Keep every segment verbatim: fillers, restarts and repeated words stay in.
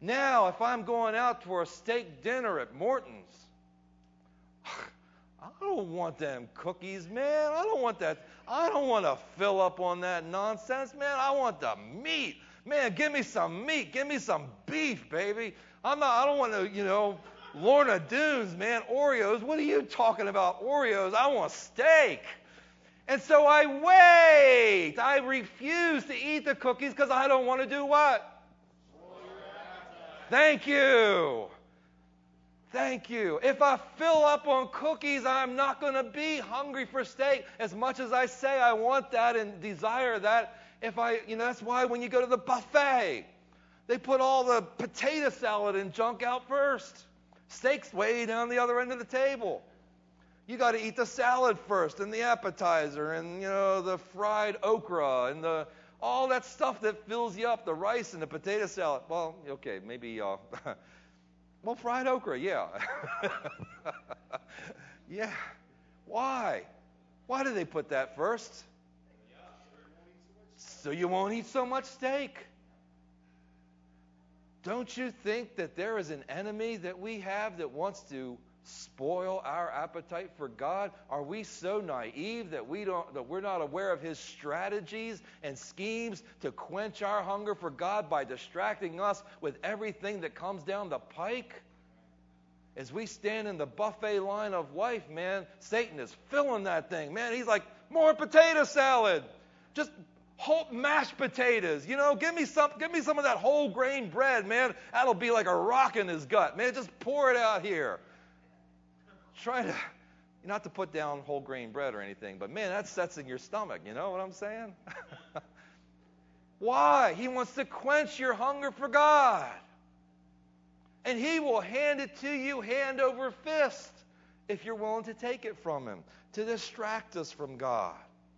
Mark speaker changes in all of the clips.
Speaker 1: Now, if I'm going out for a steak dinner at Morton's, I don't want them cookies, man. I don't want that. I don't want to fill up on that nonsense, man. I want the meat. Man, give me some meat. Give me some beef, baby. I'm not, I don't want to, you know, Lorna Doones, man, Oreos. What are you talking about, Oreos? I want steak. And so I wait. I refuse to eat the cookies because I don't want to do what? Thank you. Thank you. If I fill up on cookies, I'm not going to be hungry for steak as much as I say I want that and desire that. If I, you know, that's why when you go to the buffet, they put all the potato salad and junk out first. Steak's way down the other end of the table. You got to eat the salad first and the appetizer and, you know, the fried okra and the all that stuff that fills you up, the rice and the potato salad. Well, okay, maybe, uh, well, fried okra, yeah. Yeah. Why? Why do they put that first? So you won't eat so much steak. Don't you think that there is an enemy that we have that wants to spoil our appetite for God? Are we so naive that we don't that we're not aware of his strategies and schemes to quench our hunger for God by distracting us with everything that comes down the pike? As we stand in the buffet line of life, man, Satan is filling that thing. Man, he's like, more potato salad. Just whole mashed potatoes. You know, give me some give me some of that whole grain bread, man. That'll be like a rock in his gut. Man, just pour it out here. Try to, not to put down whole grain bread or anything, but man, that sets in your stomach. You know what I'm saying? Why? He wants to quench your hunger for God. And he will hand it to you hand over fist if you're willing to take it from him, to distract us from God.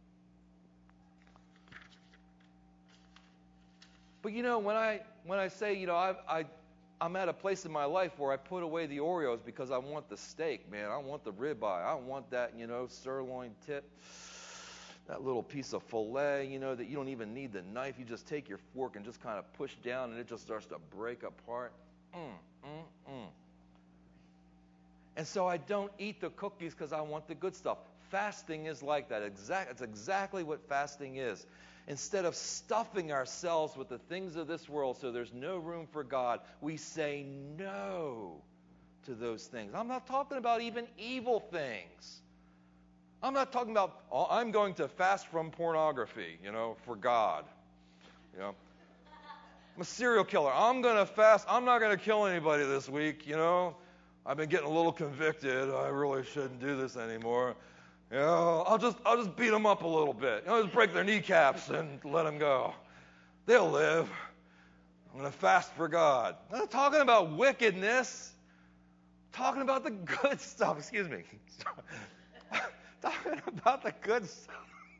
Speaker 1: But you know, when I when I say, you know, I I I'm at a place in my life where I put away the Oreos because I want the steak, man. I want the ribeye. I want that, you know, sirloin tip, that little piece of filet, you know, that you don't even need the knife. You just take your fork and just kind of push down, and it just starts to break apart. Mm, mm, mm. And so I don't eat the cookies because I want the good stuff. Fasting is like that. Exact, it's exactly what fasting is. Instead of stuffing ourselves with the things of this world so there's no room for God, we say no to those things. I'm not talking about even evil things. I'm not talking about, oh, I'm going to fast from pornography, you know, for God. You know, I'm a serial killer. I'm going to fast. I'm not going to kill anybody this week, you know. I've been getting a little convicted. I really shouldn't do this anymore. You know, I'll just I'll just beat them up a little bit. You know, just break their kneecaps and let them go. They'll live. I'm going to fast for God. I'm not talking about wickedness. I'm talking about the good stuff. Excuse me. Talking about the good stuff.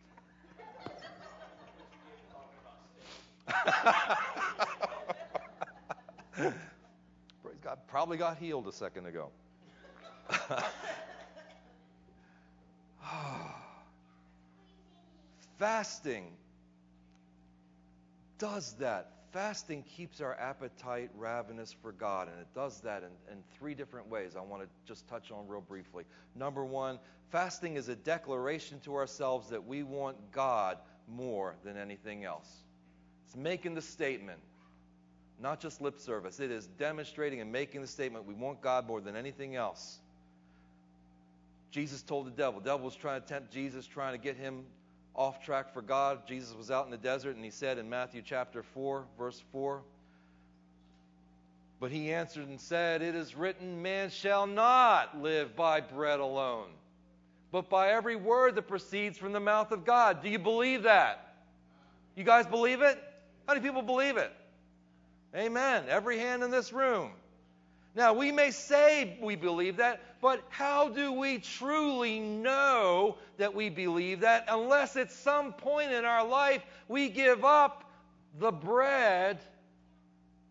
Speaker 1: Praise God. Probably got healed a second ago. Fasting does that. Fasting keeps our appetite ravenous for God, and it does that in, in three different ways I want to just touch on real briefly. Number one, fasting is a declaration to ourselves that we want God more than anything else. It's making the statement, not just lip service. It is demonstrating and making the statement we want God more than anything else. Jesus told the devil. The devil was trying to tempt Jesus, trying to get him off track for God. Jesus was out in the desert, and he said in Matthew chapter four, verse four, but he answered and said, it is written, man shall not live by bread alone, but by every word that proceeds from the mouth of God. Do you believe that? You guys believe it? How many people believe it? Amen. Every hand in this room. Now, we may say we believe that, but how do we truly know that we believe that unless at some point in our life we give up the bread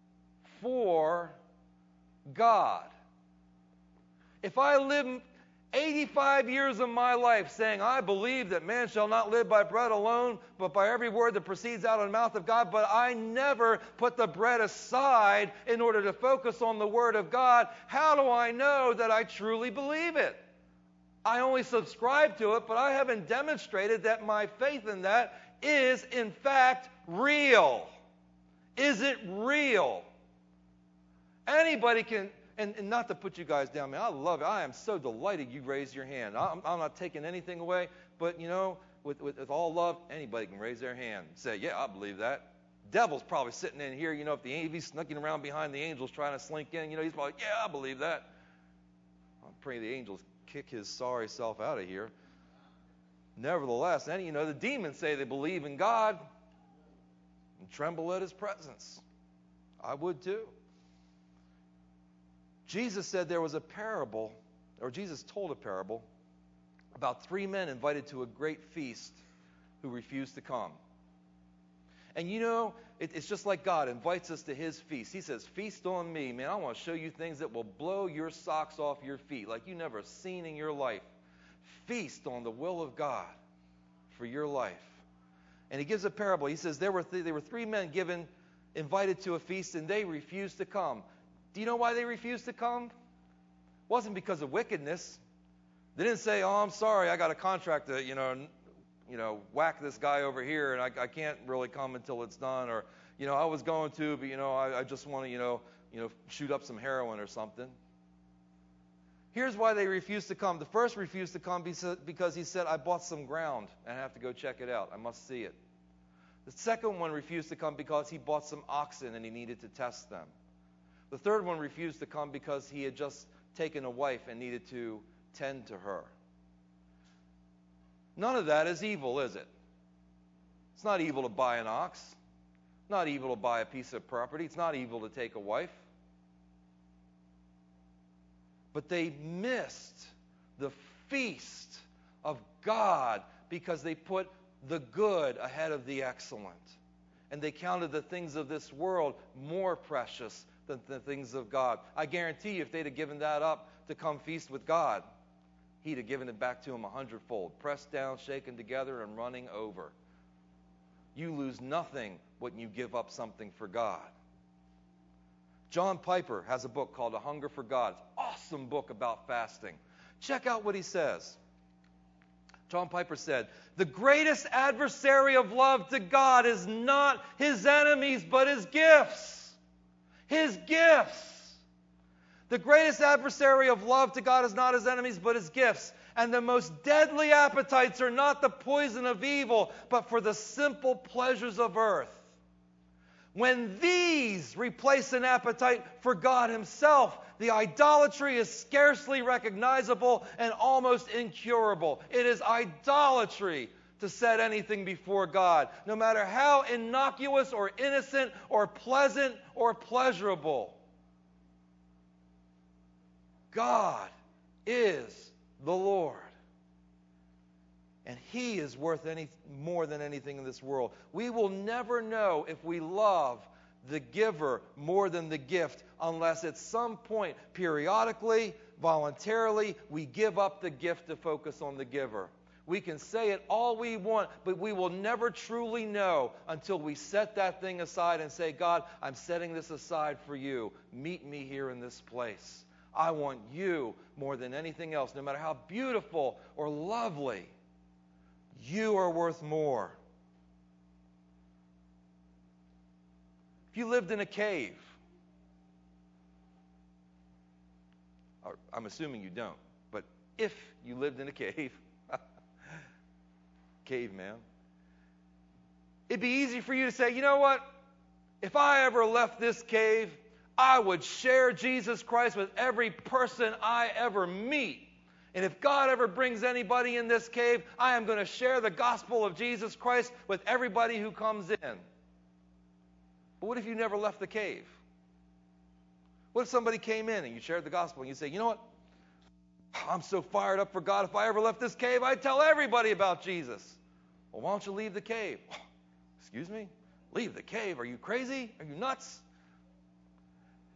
Speaker 1: for God? If I live eighty-five years of my life saying, I believe that man shall not live by bread alone, but by every word that proceeds out of the mouth of God. But I never put the bread aside in order to focus on the Word of God. How do I know that I truly believe it? I only subscribe to it, but I haven't demonstrated that my faith in that is, in fact, real. Is it real? Anybody can, and, and not to put you guys down, man, I love it. I am so delighted you raised your hand. I'm, I'm not taking anything away, but, you know, with, with, with all love, anybody can raise their hand and say, yeah, I believe that. Devil's probably sitting in here, you know, if the if he's sneaking around behind the angels trying to slink in, you know, he's probably, yeah, I believe that. I'm praying the angels kick his sorry self out of here. Nevertheless, and you know, the demons say they believe in God and tremble at his presence. I would too. Jesus said there was a parable, or Jesus told a parable about three men invited to a great feast who refused to come. And you know, it, it's just like God invites us to his feast. He says, feast on me. Man, I want to show you things that will blow your socks off your feet like you never seen in your life. Feast on the will of God for your life. And he gives a parable. He says there were th- there were three men given, invited to a feast, and they refused to come. Do you know why they refused to come? It wasn't because of wickedness. They didn't say, oh, I'm sorry, I got a contract to, you know, you know, whack this guy over here, and I, I can't really come until it's done. Or, you know, I was going to, but, you know, I, I just want to, you know, you know, shoot up some heroin or something. Here's why they refused to come. The first refused to come because he said, I bought some ground, and I have to go check it out. I must see it. The second one refused to come because he bought some oxen, and he needed to test them. The third one refused to come because he had just taken a wife and needed to tend to her. None of that is evil, is it? It's not evil to buy an ox. It's not evil to buy a piece of property. It's not evil to take a wife. But they missed the feast of God because they put the good ahead of the excellent. And they counted the things of this world more precious than the things of God. I guarantee you, if they'd have given that up to come feast with God, he'd have given it back to them a hundredfold, pressed down, shaken together, and running over. You lose nothing when you give up something for God. John Piper has a book called A Hunger for God. It's an awesome book about fasting. Check out what he says. John Piper said, the greatest adversary of love to God is not his enemies, but his gifts. His gifts. The greatest adversary of love to God is not his enemies, but his gifts. And the most deadly appetites are not the poison of evil, but for the simple pleasures of earth. When these replace an appetite for God himself, the idolatry is scarcely recognizable and almost incurable. It is idolatry to set anything before God, no matter how innocuous or innocent or pleasant or pleasurable. God is the Lord. And he is worth any more than anything in this world. We will never know if we love the giver more than the gift unless at some point, periodically, voluntarily, we give up the gift to focus on the giver. We can say it all we want, but we will never truly know until we set that thing aside and say, God, I'm setting this aside for you. Meet me here in this place. I want you more than anything else, no matter how beautiful or lovely. You are worth more. If you lived in a cave, or I'm assuming you don't, but if you lived in a cave, caveman, it'd be easy for you to say, you know what? If I ever left this cave, I would share Jesus Christ with every person I ever meet. And if God ever brings anybody in this cave, I am going to share the gospel of Jesus Christ with everybody who comes in. But what if you never left the cave? What if somebody came in and you shared the gospel and you say, you know what? I'm so fired up for God. If I ever left this cave, I'd tell everybody about Jesus. Well, why don't you leave the cave? Excuse me? Leave the cave? Are you crazy? Are you nuts?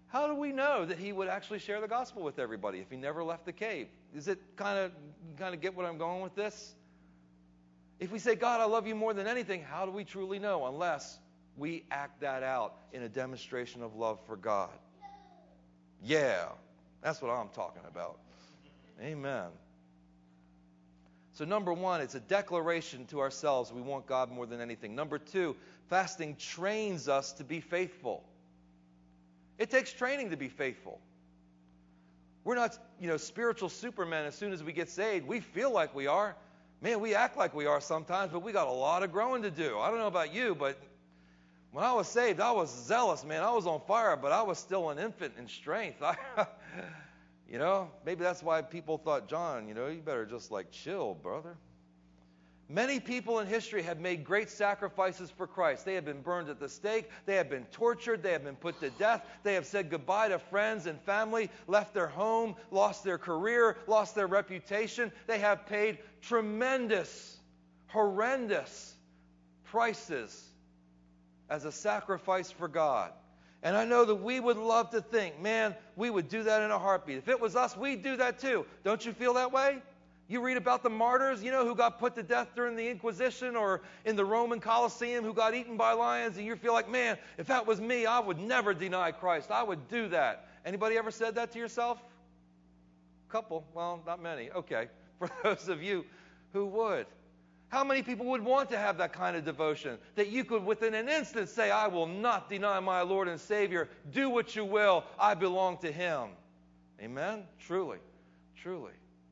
Speaker 1: How do we know that he would actually share the gospel with everybody if he never left the cave? Is it kind of, kind of get what I'm going with this? If we say, God, I love you more than anything, how do we truly know? Unless we act that out in a demonstration of love for God. Yeah, that's what I'm talking about. Amen. So number one, it's a declaration to ourselves we want God more than anything. Number two, fasting trains us to be faithful. It takes training to be faithful. We're not, you know, spiritual supermen as soon as we get saved. We feel like we are. Man, we act like we are sometimes, but we got a lot of growing to do. I don't know about you, but when I was saved, I was zealous, man. I was on fire, but I was still an infant in strength. I, you know, maybe that's why people thought, John, you know, you better just like chill, brother. Many people in history have made great sacrifices for Christ. They have been burned at the stake. They have been tortured. They have been put to death. They have said goodbye to friends and family, left their home, lost their career, lost their reputation. They have paid tremendous, horrendous prices as a sacrifice for God. And I know that we would love to think, man, we would do that in a heartbeat. If it was us, we'd do that too. Don't you feel that way? You read about the martyrs, you know, who got put to death during the Inquisition or in the Roman Colosseum, who got eaten by lions, and you feel like, man, if that was me, I would never deny Christ. I would do that. Anybody ever said that to yourself? Couple. Well, not many. Okay. For those of you who would. How many people would want to have that kind of devotion that you could within an instant say, I will not deny my Lord and Savior. Do what you will. I belong to Him. Amen? Truly. Truly.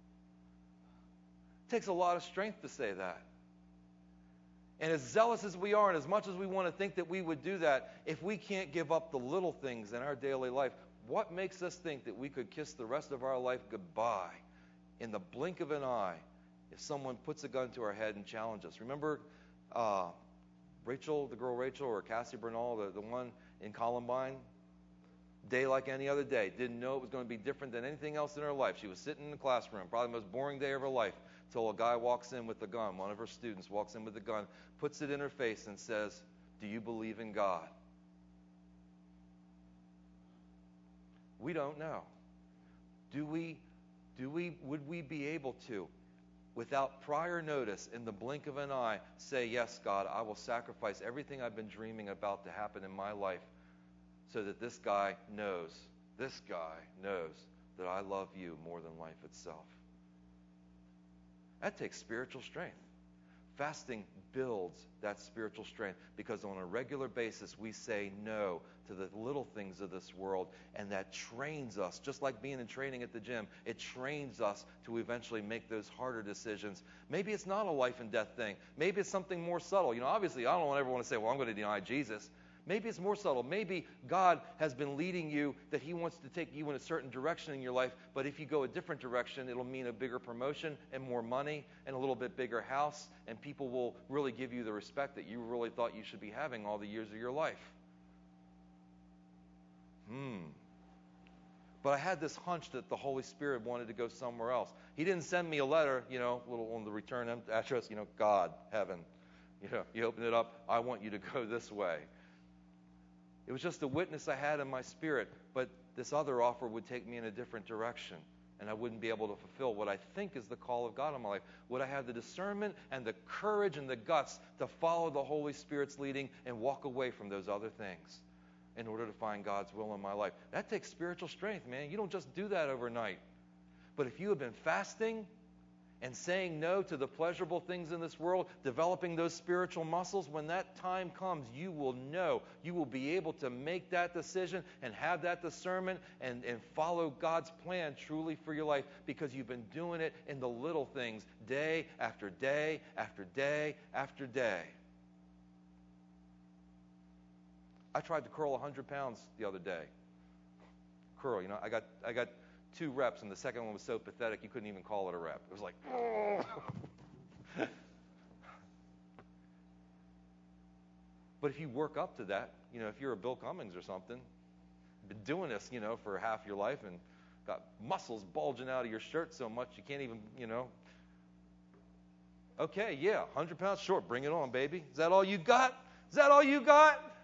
Speaker 1: It takes a lot of strength to say that. And as zealous as we are, and as much as we want to think that we would do that, if we can't give up the little things in our daily life, what makes us think that we could kiss the rest of our life goodbye in the blink of an eye if someone puts a gun to our head and challenges us? Remember uh, Rachel, the girl Rachel, or Cassie Bernal, the, the one in Columbine? Day like any other day. Didn't know it was going to be different than anything else in her life. She was sitting in the classroom, probably the most boring day of her life, until a guy walks in with a gun. One of her students walks in with a gun, puts it in her face and says, do you believe in God? We don't know. Do we, do we, would we be able to, without prior notice, in the blink of an eye, say, yes, God, I will sacrifice everything I've been dreaming about to happen in my life so that this guy knows, this guy knows that I love you more than life itself. That takes spiritual strength. Fasting builds that spiritual strength because on a regular basis we say no to the little things of this world, and that trains us, just like being in training at the gym, it trains us to eventually make those harder decisions. Maybe it's not a life and death thing. Maybe it's something more subtle. You know, obviously I don't ever want to say, well, I'm going to deny Jesus. Maybe it's more subtle. Maybe God has been leading you, that He wants to take you in a certain direction in your life, but if you go a different direction, it'll mean a bigger promotion and more money and a little bit bigger house, and people will really give you the respect that you really thought you should be having all the years of your life. Hmm. But I had this hunch that the Holy Spirit wanted to go somewhere else. He didn't send me a letter, you know, little on the return address, you know, God, heaven. You know, you open it up, I want you to go this way. It was just a witness I had in my spirit, but this other offer would take me in a different direction, and I wouldn't be able to fulfill what I think is the call of God in my life. Would I have the discernment and the courage and the guts to follow the Holy Spirit's leading and walk away from those other things in order to find God's will in my life? That takes spiritual strength, man. You don't just do that overnight. But if you have been fasting and saying no to the pleasurable things in this world, developing those spiritual muscles, when that time comes, you will know. You will be able to make that decision and have that discernment and, and follow God's plan truly for your life, because you've been doing it in the little things day after day after day after day. I tried to curl one hundred pounds the other day. Curl, you know, I got I got two reps, and the second one was so pathetic you couldn't even call it a rep. It was like, oh. But if you work up to that, you know, if you're a Bill Cummings or something, been doing this, you know, for half your life and got muscles bulging out of your shirt so much you can't even, you know. Okay, yeah, one hundred pounds short, bring it on, baby. Is that all you got? Is that all you got?